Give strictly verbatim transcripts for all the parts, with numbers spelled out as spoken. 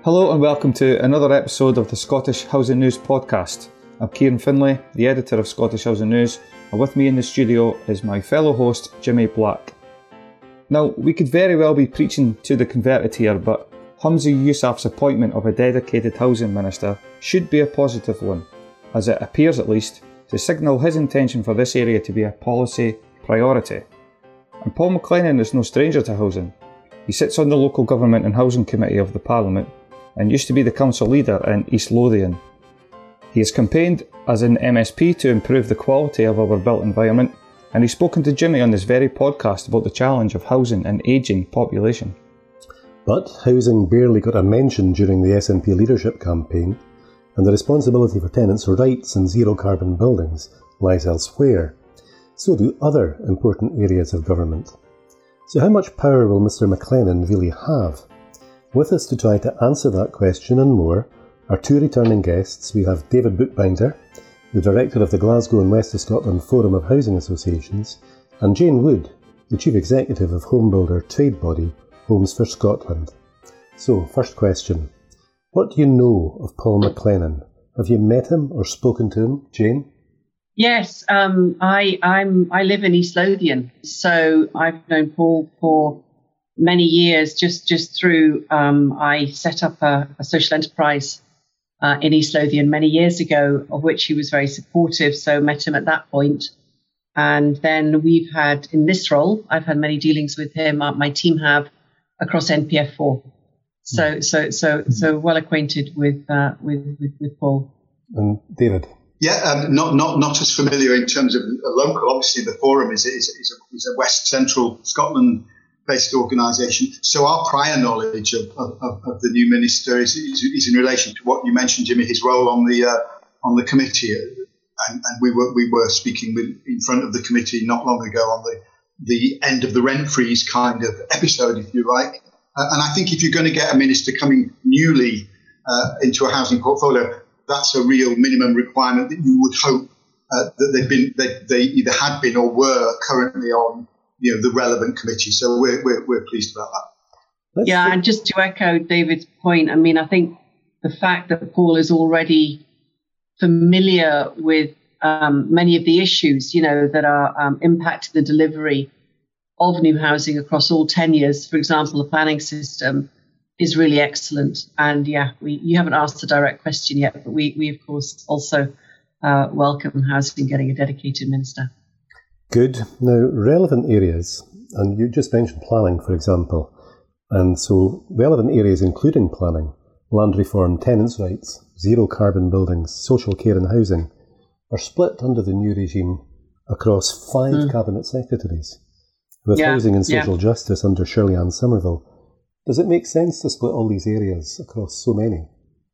Hello and welcome to another episode of the Scottish Housing News podcast. I'm Kieran Finlay, the editor of Scottish Housing News, and with me in the studio is my fellow host, Jimmy Black. Now, we could very well be preaching to the converted here, but Humza Yousaf's appointment of a dedicated housing minister should be a positive one, as it appears at least to signal his intention for this area to be a policy priority. And Paul McLennan is no stranger to housing. He sits on the Local Government and Housing Committee of the Parliament and used to be the council leader in East Lothian. He has campaigned as an M S P to improve the quality of our built environment, and he's spoken to Jimmy on this very podcast about the challenge of housing an ageing population. But housing barely got a mention during the S N P leadership campaign, and the responsibility for tenants' rights in zero-carbon buildings lies elsewhere. So do other important areas of government. So how much power will Mr McLennan really have? With us to try to answer that question and more are two returning guests. We have David Bookbinder, the director of the Glasgow and West of Scotland Forum of Housing Associations, and Jane Wood, the chief executive of home builder trade body Homes for Scotland. So, first question. What do you know of Paul McLennan? Have you met him or spoken to him, Jane? Yes, um, I I'm I live in East Lothian, so I've known Paul for many years. Just just through um, I set up a, a social enterprise uh, in East Lothian many years ago, of which he was very supportive. So met him at that point, and then we've had in this role, I've had many dealings with him. Uh, my team have across N P F four. So so so so well acquainted with uh, with, with with Paul. And David. Yeah, um, not not not as familiar in terms of a local. Obviously, the Forum is is, is, a, is a West Central Scotland-based organisation. So our prior knowledge of, of, of the new minister is, is is in relation to what you mentioned, Jimmy, his role on the uh, on the committee, and, and we were we were speaking with, in front of the committee not long ago on the the end of the rent freeze kind of episode, if you like. Uh, and I think if you're going to get a minister coming newly uh, into a housing portfolio, that's a real minimum requirement that you would hope uh, that they've been, they, they either had been or were currently on, you know, the relevant committee. So we're we're, we're pleased about that. Let's yeah, see. And just to echo David's point, I mean, I think the fact that Paul is already familiar with um, many of the issues, you know, that are um, impacting the delivery of new housing across all tenures, for example, the planning system, is really excellent. And yeah, we you haven't asked the direct question yet, but we, we of course also uh, welcome housing getting a dedicated minister. Good. Now, relevant areas, and you just mentioned planning, for example, and so relevant areas including planning, land reform, tenants' rights, zero carbon buildings, social care and housing, are split under the new regime across five mm. cabinet secretaries, with yeah, housing and social yeah. justice under Shirley-Ann Somerville. Does it make sense to split all these areas across so many?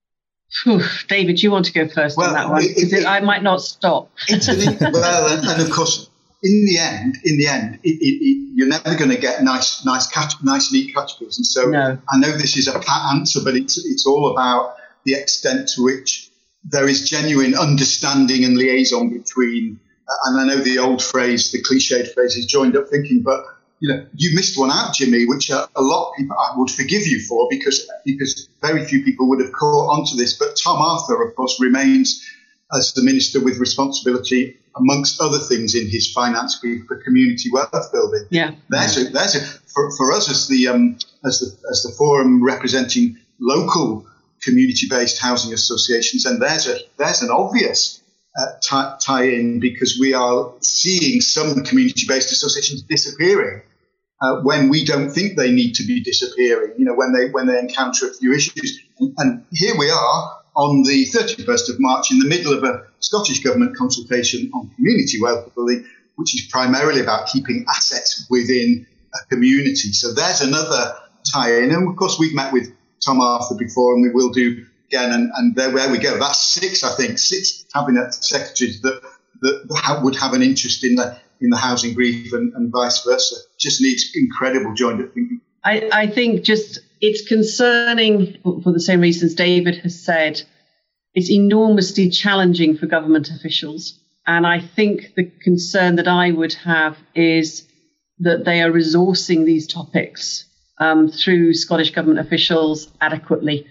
Whew, David, you want to go first well, on that one? It, it, I might not stop. It's an, well, and, and of course, in the end, in the end, it, it, it, you're never going to get nice, nice, catch, nice, neat categories. And so, no. I know this is a pat answer, but it's it's all about the extent to which there is genuine understanding and liaison between. Uh, and I know the old phrase, the cliched phrase, is joined up thinking, but. You know, you missed one out, Jimmy, which uh, a lot of people I would forgive you for because because very few people would have caught onto this. But Tom Arthur, of course, remains as the minister with responsibility, amongst other things, in his finance group for community wealth building. Yeah, there's a there's a for, for us as the um as the as the forum representing local community-based housing associations, and there's a there's an obvious uh, tie, tie in because we are seeing some community-based associations disappearing. Uh, when we don't think they need to be disappearing, you know, when they when they encounter a few issues. And, and here we are on the thirty-first of March in the middle of a Scottish Government consultation on community wealth building, which is primarily about keeping assets within a community. So there's another tie-in. And, of course, we've met with Tom Arthur before, and we will do again. And, and there, there we go. That's six, I think, six cabinet secretaries that, that, that would have an interest in the in the housing brief and, and vice versa. Just needs incredible joined-up thinking. I, I think just it's concerning for the same reasons David has said. It's enormously challenging for government officials. And I think the concern that I would have is that they are resourcing these topics um, through Scottish Government officials adequately.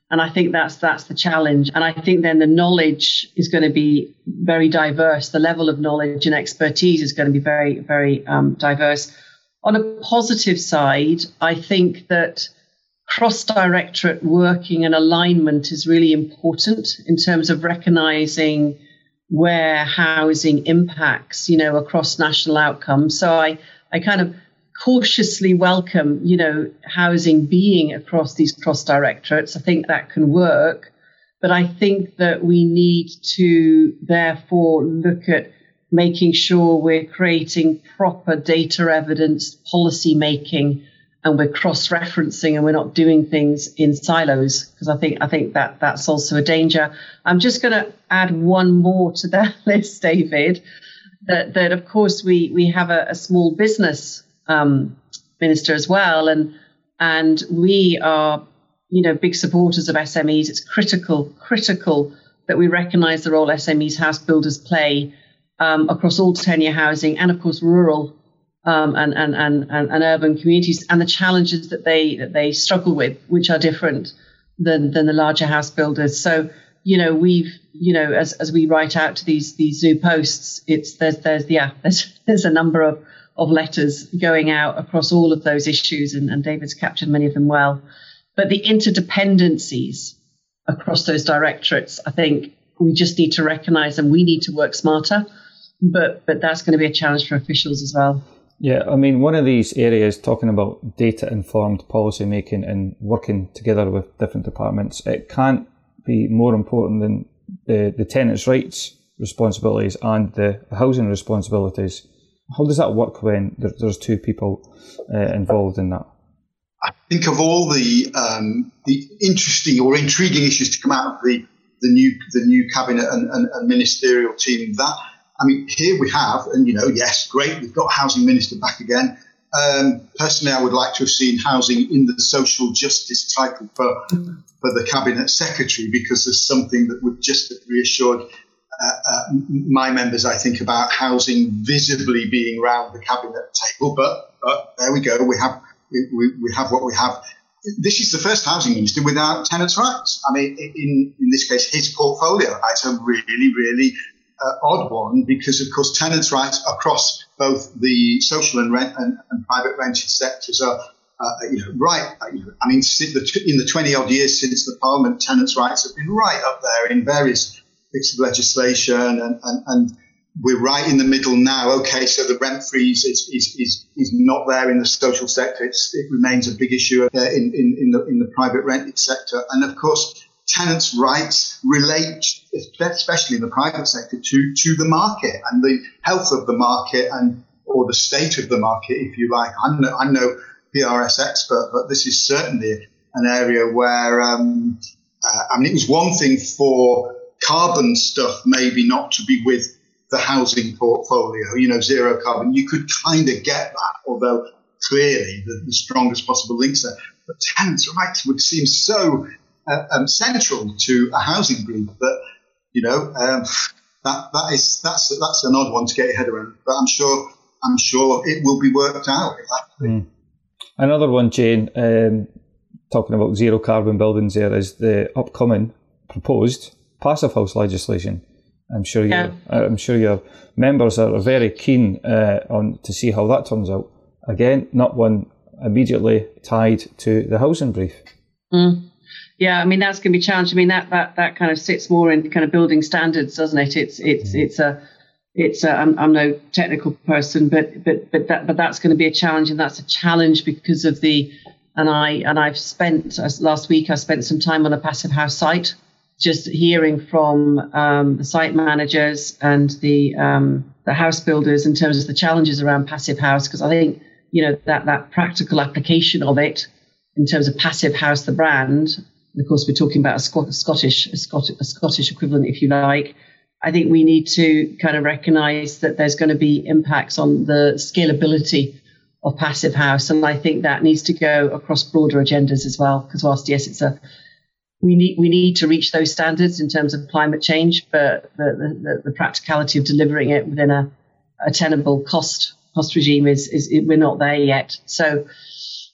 And I think that's that's the challenge. And I think then the knowledge is going to be very diverse. The level of knowledge and expertise is going to be very, very um, diverse. On a positive side, I think that cross-directorate working and alignment is really important in terms of recognizing where housing impacts, you know, across national outcomes. So I, I kind of cautiously welcome, you know, housing being across these cross-directorates. I think that can work. But I think that we need to therefore look at making sure we're creating proper data evidence policy making, and we're cross-referencing and we're not doing things in silos, because I think I think that that's also a danger. I'm just going to add one more to that list, David, that, that of course we, we have a, a small business um, minister as well, and and we are, you know, big supporters of S M Es. It's critical, critical that we recognise the role S M Es, house builders play um, across all tenure housing and of course rural Um, and, and, and, and, and urban communities, and the challenges that they that they struggle with, which are different than than the larger house builders. So, you know, we've, you know, as as we write out to these these Zoo posts, it's there's there's yeah there's there's a number of of letters going out across all of those issues, and, and David's captured many of them well. But the interdependencies across those directorates, I think we just need to recognise, and we need to work smarter. But but that's going to be a challenge for officials as well. Yeah, I mean, one of these areas, talking about data-informed policy making and working together with different departments, it can't be more important than the, the tenants' rights responsibilities and the housing responsibilities. How does that work when there, there's two people uh, involved in that? I think of all the um, the interesting or intriguing issues to come out of the, the new the new cabinet and, and, and ministerial team, that I mean, here we have, and, you know, yes, great, we've got Housing Minister back again. Um, personally, I would like to have seen housing in the social justice title for, for the Cabinet Secretary, because there's something that would just have reassured uh, uh, my members, I think, about housing visibly being round the Cabinet table. But, but there we go, we have we, we, we have what we have. This is the first Housing Minister without tenants' rights. I mean, in, in this case, his portfolio, it's a really, really... Uh, odd one, because of course tenants' rights across both the social and rent and, and private rented sectors are, uh, you know, right. You know, I mean, in the twenty odd years since the Parliament, tenants' rights have been right up there in various bits of legislation, and, and, and we're right in the middle now. Okay, so the rent freeze is is is, is not there in the social sector. It's, it remains a big issue uh, in in in the in the private rented sector, and of course, tenants' rights relate, especially in the private sector, to, to the market and the health of the market, and or the state of the market, if you like. I'm no, I'm no P R S expert, but this is certainly an area where, um, uh, I mean, it was one thing for carbon stuff maybe not to be with the housing portfolio, you know, zero carbon. You could kind of get that, although clearly the, the strongest possible links there. But tenants' rights would seem so Uh, um, central to a housing group that, you know, um, that that is that's that's an odd one to get your head around. But I'm sure I'm sure it will be worked out. Mm. Another one, Jane, um, talking about zero carbon buildings. There is the upcoming proposed passive house legislation. I'm sure you yeah. I'm sure your members are very keen uh, on to see how that turns out. Again, not one immediately tied to the housing brief. Mm. Yeah, I mean, that's going to be challenged. I mean, that, that, that kind of sits more in kind of building standards, doesn't it? It's it's it's a it's a, I'm, I'm no technical person, but but but that but that's going to be a challenge, and that's a challenge because of the and I and I've spent last week I spent some time on a passive house site, just hearing from um, the site managers and the um, the house builders in terms of the challenges around passive house, because I think, you know, that that practical application of it in terms of Passive House, the brand. And of course, we're talking about a, Scot- a Scottish, a, Scot- a Scottish equivalent, if you like. I think we need to kind of recognise that there's going to be impacts on the scalability of Passive House, and I think that needs to go across broader agendas as well. Because whilst yes, it's a we need we need to reach those standards in terms of climate change, but the the, the practicality of delivering it within a, a tenable cost cost regime is is we're not there yet. So.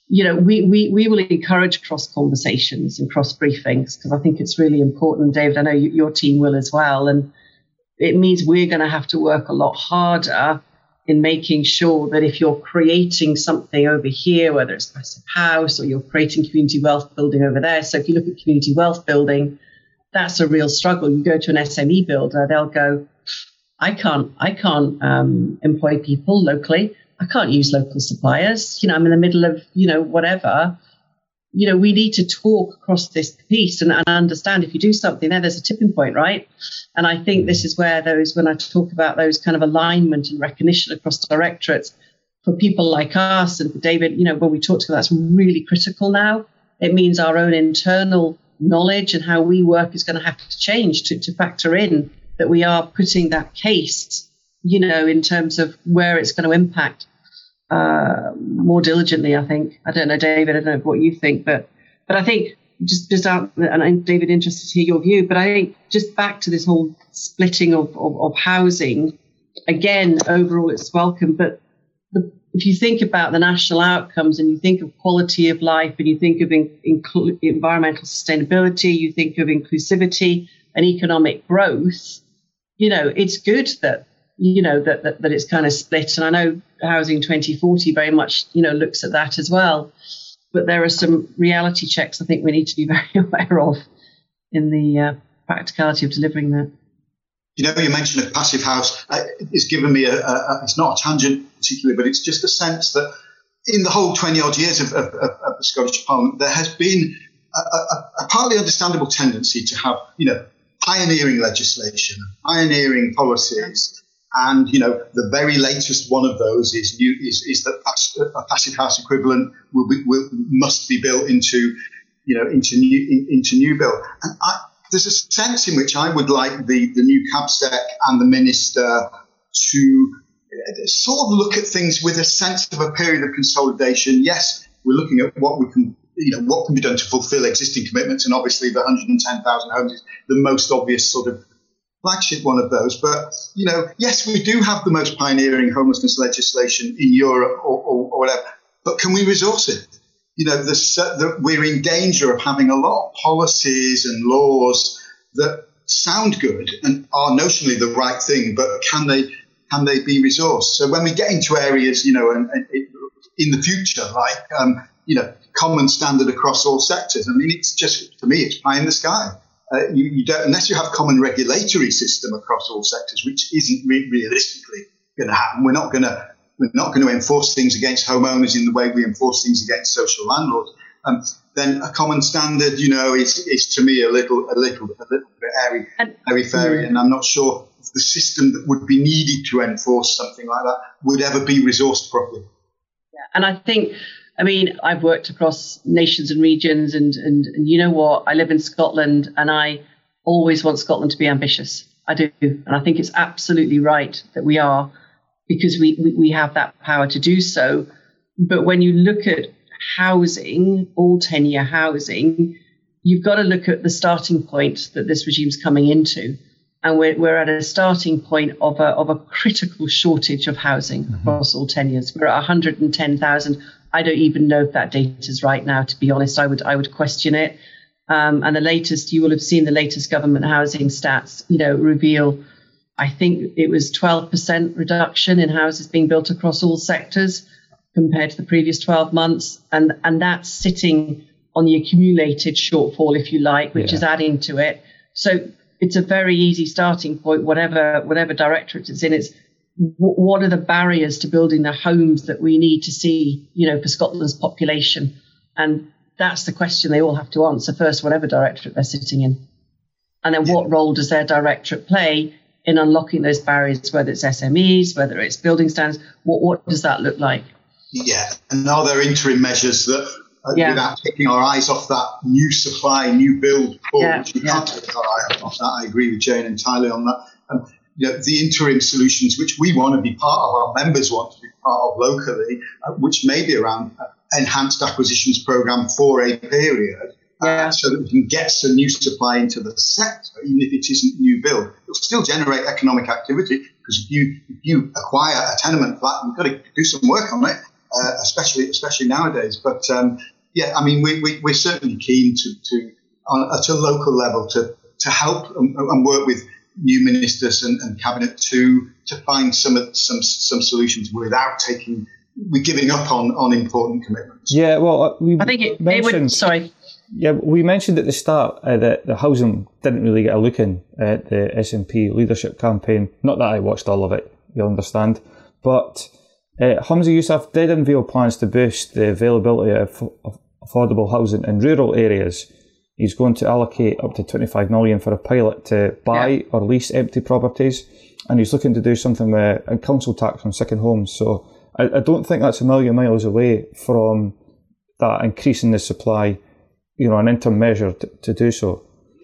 you know, we, we, we will encourage cross conversations and cross briefings because I think it's really important. David, I know you, your team will as well. And it means we're going to have to work a lot harder in making sure that if you're creating something over here, whether it's passive house or you're creating community wealth building over there. So if you look at community wealth building, that's a real struggle. You go to an S M E builder, they'll go, I can't, I can't um, employ people locally. I can't use local suppliers. You know, I'm in the middle of, you know, whatever. You know, we need to talk across this piece and, and understand if you do something there, there's a tipping point, right? And I think this is where those, when I talk about those kind of alignment and recognition across directorates for people like us and for David, you know, when we talk to them, that's really critical now. It means our own internal knowledge and how we work is going to have to change to, to factor in that we are putting that case, you know, in terms of where it's going to impact uh, more diligently, I think. I don't know, David, I don't know what you think, but but I think just, just out, and I'm, David, interested to hear your view, but I think just back to this whole splitting of, of, of housing, again, overall it's welcome, but the, if you think about the national outcomes and you think of quality of life and you think of in, inclu- environmental sustainability, you think of inclusivity and economic growth, you know, it's good that you know, that, that, that it's kind of split. And I know Housing twenty forty very much, you know, looks at that as well. But there are some reality checks I think we need to be very aware of in the uh, practicality of delivering that. You know, you mentioned a passive house. Uh, it's given me a, a, a, it's not a tangent particularly, but it's just a sense that in the whole twenty odd years of, of, of, of the Scottish Parliament, there has been a, a, a partly understandable tendency to have, you know, pioneering legislation, pioneering policies. And, you know, the very latest one of those is new, is, is that a passive house equivalent will be, will, must be built into, you know, into new, into new build. And I, there's a sense in which I would like the, the new CABSEC and the minister to sort of look at things with a sense of a period of consolidation. Yes, we're looking at what we can, you know, what can be done to fulfill existing commitments. And obviously the one hundred ten thousand homes is the most obvious sort of flagship one of those. But, you know, yes, we do have the most pioneering homelessness legislation in Europe or, or, or whatever, but can we resource it? You know, the, the, we're in danger of having a lot of policies and laws that sound good and are notionally the right thing, but can they can they be resourced? So when we get into areas, you know, and, and it, in the future, like, um, you know, common standard across all sectors, I mean, it's just, for me, it's pie in the sky. Uh, you, you don't, unless you have common regulatory system across all sectors, which isn't re- realistically going to happen. We're not going to we're not going to enforce things against homeowners in the way we enforce things against social landlords. Um, then a common standard, you know, is is to me a little a little a little bit airy, airy fairy, and I'm not sure if the system that would be needed to enforce something like that would ever be resourced properly. Yeah, and I think. I mean, I've worked across nations and regions and, and, and you know what? I live in Scotland and I always want Scotland to be ambitious. I do. And I think it's absolutely right that we are because we, we, we have that power to do so. But when you look at housing, all tenure housing, you've got to look at the starting point that this regime's coming into. And we're, we're at a starting point of a, of a critical shortage of housing mm-hmm. across all tenures. We're at one hundred ten thousand. I don't even know if that data is right now, to be honest. I would I would question it. Um, and the latest, you will have seen the latest government housing stats, you know, reveal, I think it was twelve percent reduction in houses being built across all sectors compared to the previous twelve months. And, and that's sitting on the accumulated shortfall, if you like, which yeah. is adding to it. So it's a very easy starting point, whatever whatever directorate it's in. It's what are the barriers to building the homes that we need to see, you know, for Scotland's population? And that's the question they all have to answer first, whatever directorate they're sitting in. And then what role does their directorate play in unlocking those barriers, whether it's S M Es, whether it's building standards? What, what does that look like? Yeah, and are there interim measures that, uh, yeah. without taking our eyes off that new supply, new build, pull, yeah. which we yeah. can't take our eye off that. I agree with Jane entirely on that. Um, You know, the interim solutions, which we want to be part of, our members want to be part of locally, uh, which may be around uh, enhanced acquisitions program for a period, uh, yeah. so that we can get some new supply into the sector, even if it isn't new build. It'll still generate economic activity because if you if you acquire a tenement flat, you've got to do some work on it. uh, especially especially nowadays. But um, yeah, I mean, we, we we're certainly keen to to on, at a local level to to help and, and work with new ministers and, and cabinet to to find some some some solutions without taking we're giving up on, on important commitments. Yeah, well, we I think it, mentioned, it would. Sorry. Yeah, we mentioned at the start uh, that the housing didn't really get a look in at the S N P leadership campaign. Not that I watched all of it, you'll understand. But uh, Humza Yousaf did unveil plans to boost the availability of, of affordable housing in rural areas. He's going to allocate up to twenty-five million dollars for a pilot to buy yeah. or lease empty properties. And he's looking to do something with a council tax on second homes. So I, I don't think that's a million miles away from that increasing the supply, you know, an interim measure to, to do so.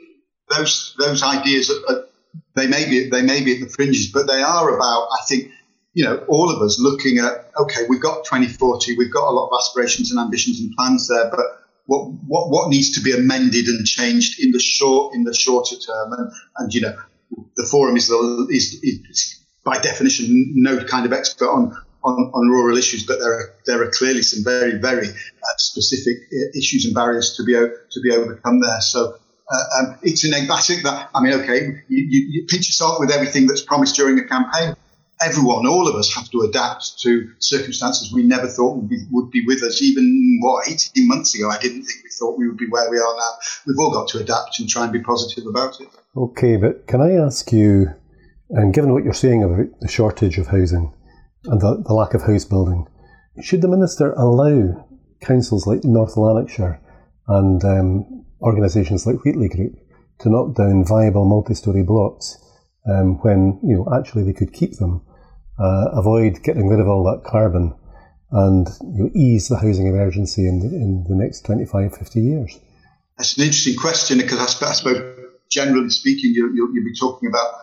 Those those ideas, are, they may be they may be at the fringes, but they are about, I think, you know, all of us looking at, okay, we've got twenty forty, we've got a lot of aspirations and ambitions and plans there, but what what what needs to be amended and changed in the short in the shorter term, and, and you know, the forum is the is, is by definition no kind of expert on. On, on rural issues, but there are there are clearly some very very uh, specific issues and barriers to be to be overcome there. So uh, um, it's an I think that I mean okay, you, you, you pinch yourself with everything that's promised during a campaign. Everyone, all of us, have to adapt to circumstances we never thought would be would be with us. Even what eighteen months ago, I didn't think we thought we would be where we are now. We've all got to adapt and try and be positive about it. Okay, but can I ask you, and given what you're saying about the shortage of housing and the, the lack of house building, should the Minister allow councils like North Lanarkshire and um, organisations like Wheatley Group to knock down viable multi-storey blocks um, when, you know, actually they could keep them, uh, avoid getting rid of all that carbon and, you know, ease the housing emergency in the, in the next twenty-five, fifty years? That's an interesting question, because I suppose, I suppose generally speaking, you, you'll, you'll be talking about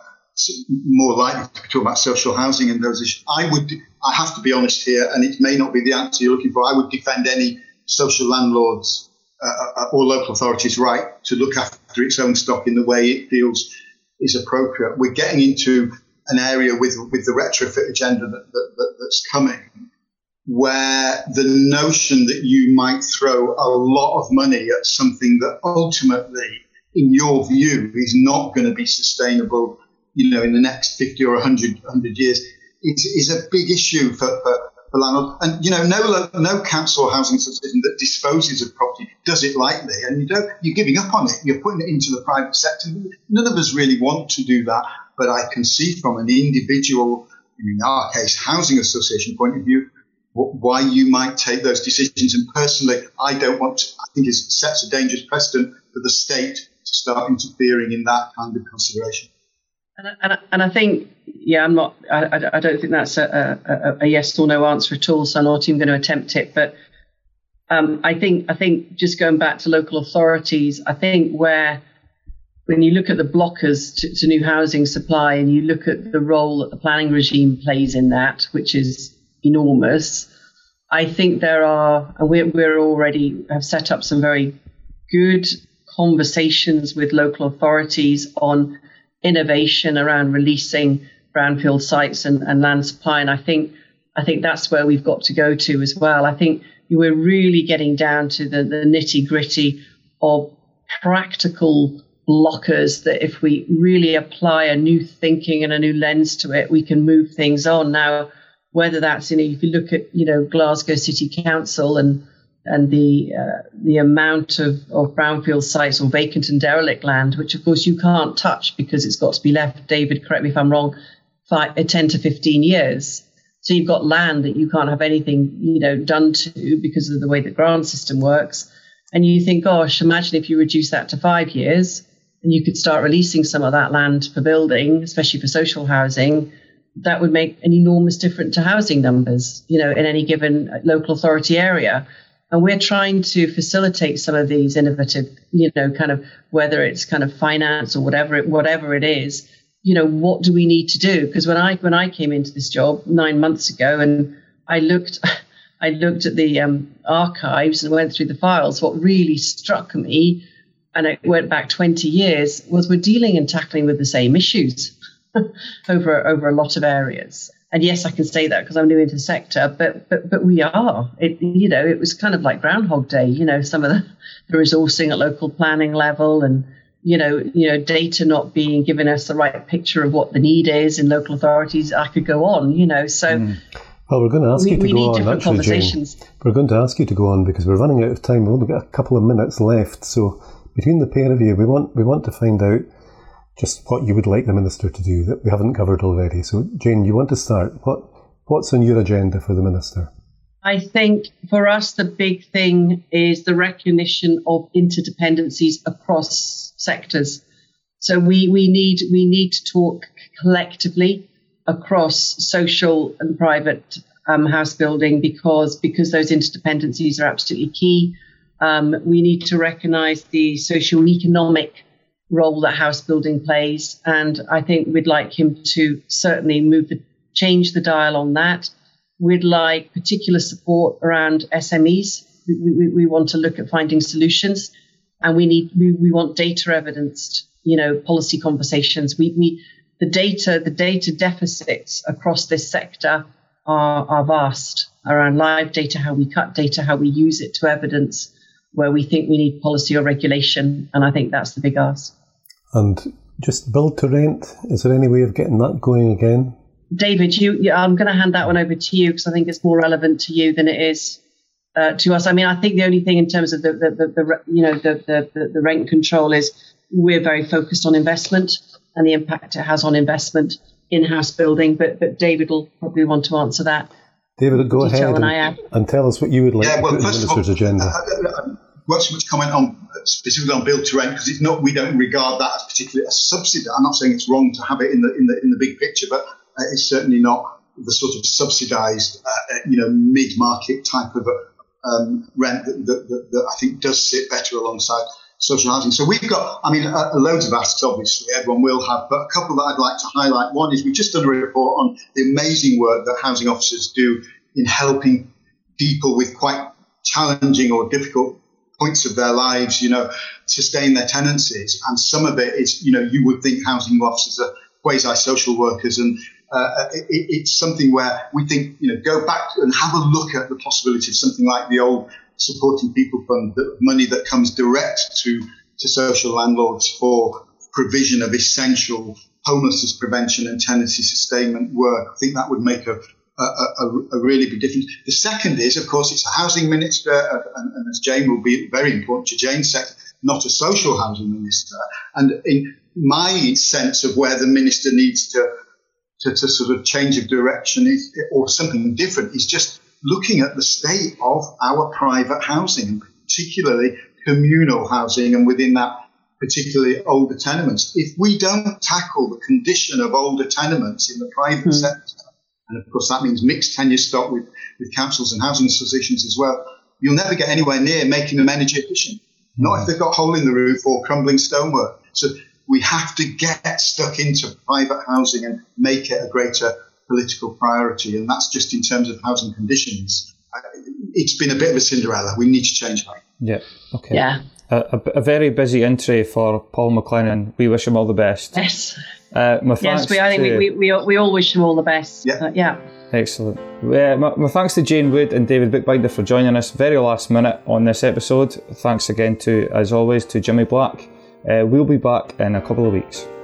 more likely to talk about social housing and those issues. I would, I have to be honest here, and it may not be the answer you're looking for. I would defend any social landlords uh, or local authorities' right to look after its own stock in the way it feels is appropriate. We're getting into an area with with the retrofit agenda that, that, that that's coming, where the notion that you might throw a lot of money at something that ultimately, in your view, is not going to be sustainable, you know, in the next fifty or one hundred, one hundred years, is, is a big issue for, for, for landlords. And, you know, no no council or housing association that disposes of property does it lightly. And you don't, you're giving up on it. You're putting it into the private sector. None of us really want to do that. But I can see from an individual, in our case, housing association point of view, why you might take those decisions. And personally, I don't want to, I think it sets a dangerous precedent for the state to start interfering in that kind of consideration. And I, and I, and I think, yeah, I'm not, I, I don't think that's a, a, a yes or no answer at all, so I'm not even going to attempt it. But um, I think, I think just going back to local authorities, I think where, when you look at the blockers to, to new housing supply and you look at the role that the planning regime plays in that, which is enormous, I think there are, and we're, we're already have set up some very good conversations with local authorities on innovation around releasing brownfield sites and, and land supply. And I think I think that's where we've got to go to as well. I think we're really getting down to the, the nitty gritty of practical blockers that if we really apply a new thinking and a new lens to it, we can move things on. Now, whether that's, you know, if you look at, you know, Glasgow City Council and and the uh, the amount of, of brownfield sites or vacant and derelict land, which of course you can't touch because it's got to be left, David, correct me if I'm wrong, five, ten to fifteen years. So you've got land that you can't have anything, you know, done to because of the way the grant system works. And you think, gosh, imagine if you reduce that to five years and you could start releasing some of that land for building, especially for social housing. That would make an enormous difference to housing numbers, you know, in any given local authority area. And we're trying to facilitate some of these innovative, you know, kind of, whether it's kind of finance or whatever it, whatever it is, you know, what do we need to do? Because when I when I came into this job nine months ago and I looked, I looked at the um, archives and went through the files, what really struck me, and it went back twenty years, was we're dealing and tackling with the same issues over over a lot of areas. And yes, I can say that because I'm new into the sector, but but but we are. It, you know, it was kind of like Groundhog Day. You know, some of the, the resourcing at local planning level, and you know, you know, data not being given us the right picture of what the need is in local authorities. I could go on. You know, so. Mm. Well, we're going to ask we, you to we go need on. Different actually, conversations. Jane, we're going to ask you to go on because we're running out of time. We've only got a couple of minutes left. So between the pair of you, we want we want to find out just what you would like the Minister to do that we haven't covered already. So, Jane, you want to start. What What's on your agenda for the Minister? I think for us, the big thing is the recognition of interdependencies across sectors. So we, we need we need to talk collectively across social and private um, house building because because those interdependencies are absolutely key. Um, we need to recognise the social and economic role that house building plays, and I think we'd like him to certainly move the change the dial on that. We'd like particular support around S M Es. We, we, we want to look at finding solutions, and we need we, we want data evidenced, you know, policy conversations. We, we the data the data deficits across this sector are, are vast around live data, how we cut data, how we use it to evidence where we think we need policy or regulation, and I think that's the big ask. And just build to rent, is there any way of getting that going again? David, you, you I'm going to hand that one over to you because I think it's more relevant to you than it is uh, to us. I mean, I think the only thing in terms of the, the, the, the you know, the, the, the rent control is we're very focused on investment and the impact it has on investment in house building. But but David will probably want to answer that. David, go ahead and, and tell us what you would like yeah, well, to put in the Minister's agenda. I, I, I won't so much comment on specifically on build to rent because it's not. We don't regard that as particularly a subsidy. I'm not saying it's wrong to have it in the in the in the big picture, but uh, it's certainly not the sort of subsidised, uh, you know, mid-market type of um, rent that, that, that, that I think does sit better alongside social housing. So we've got, I mean, uh, loads of asks, obviously, everyone will have, but a couple that I'd like to highlight. One is we've just done a report on the amazing work that housing officers do in helping people with quite challenging or difficult points of their lives, you know, sustain their tenancies. And some of it is, you know, you would think housing officers are quasi-social workers, and uh, it, it's something where we think, you know, go back and have a look at the possibility of something like the old Supporting People Fund, the money that comes direct to, to social landlords for provision of essential homelessness prevention and tenancy sustainment work. I think that would make a, a, a, a really big difference. The second is, of course, it's a housing minister, and, and as Jane will be very important to Jane's sector, not a social housing minister. And in my sense of where the minister needs to, to, to sort of change of direction is, or something different is just looking at the state of our private housing, and particularly communal housing, and within that, particularly older tenements. If we don't tackle the condition of older tenements in the private mm. sector, and of course that means mixed tenure stock with, with councils and housing associations as well, you'll never get anywhere near making them energy efficient. Mm. Not if they've got hole in the roof or crumbling stonework. So we have to get stuck into private housing and make it a greater political priority, and that's just in terms of housing conditions. It's been a bit of a Cinderella. We need to change that. Yeah. Okay. Yeah. A, a, a very busy entry for Paul McLennan. We wish him all the best. Yes. Uh, my yes, we, I think to, we, we, we all wish him all the best. Yeah. Uh, yeah. Excellent. Uh, my, my thanks to Jane Wood and David Bookbinder for joining us very last minute on this episode. Thanks again to, as always, to Jimmy Black. Uh, we'll be back in a couple of weeks.